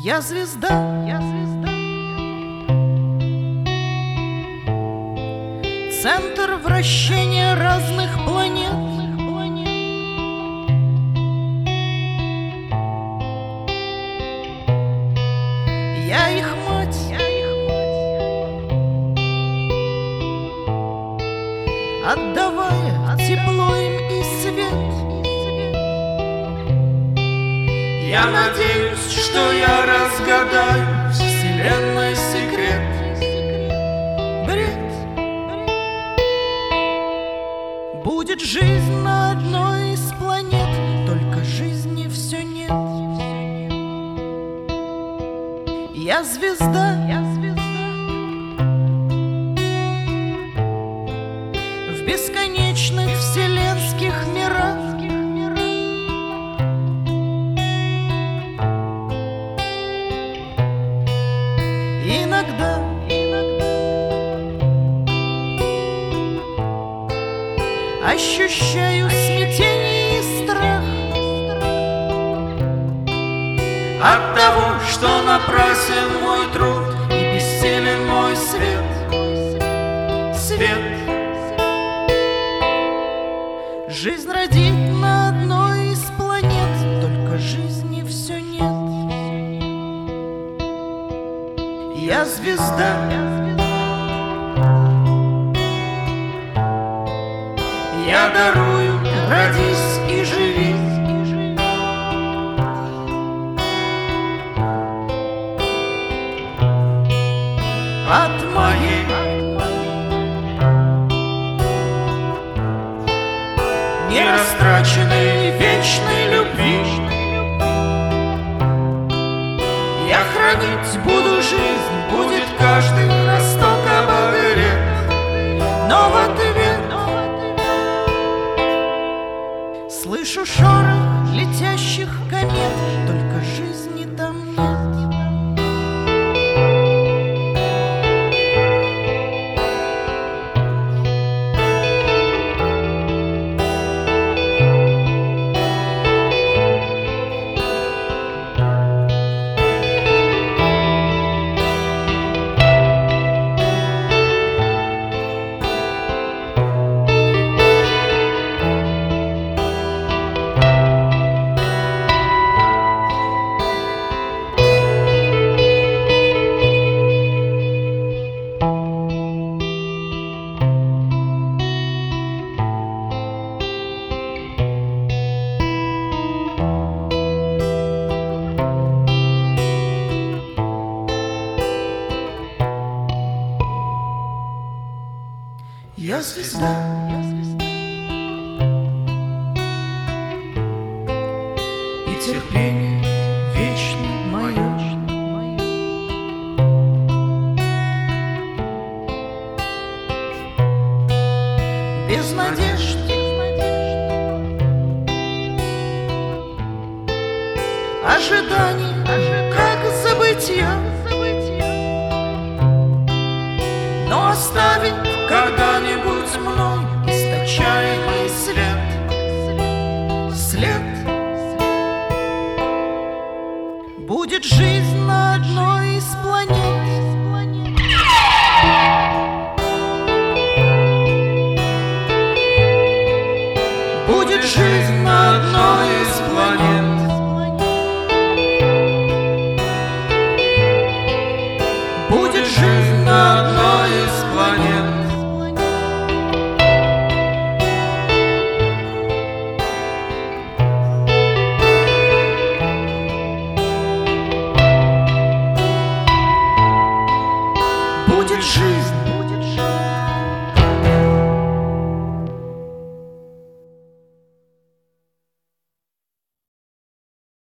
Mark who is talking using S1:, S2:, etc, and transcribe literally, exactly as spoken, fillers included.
S1: Я звезда, я звезда, центр вращения разных планет. Я их мать, отдавая тепло им и свет.
S2: Я надеюсь, что я разгадаю вселенной секрет.
S1: Бред. Будет жизнь на одной из планет, только жизни все нет. Я звезда, я звезда, в бесконечных вселенских мирах. Иногда, иногда ощущаю смятение и страх
S2: от того, что напрасен мой труд и бессилен мой свет. Свет.
S1: Жизнь родит на одной из планет, только жизни все нет. Я звезда,
S2: я дарую, родись и живи.
S1: от моей
S2: нерастраченной вечной любви. Я хранить буду жизнь, будет каждый росток обогрет.
S1: но в ответ слышу шорох летящих комет, только жизни там нет.
S2: Я звезда,
S1: Я звезда,
S2: и терпение вечно мое.
S1: без надежд, ожиданий, как забытье, но оставит
S2: Когда-нибудь мной
S1: источаемый свет. След. Будет жизнь на одной из планет, будет жизнь на одной из планет, будет жизнь на одной из планет. Будет жизнь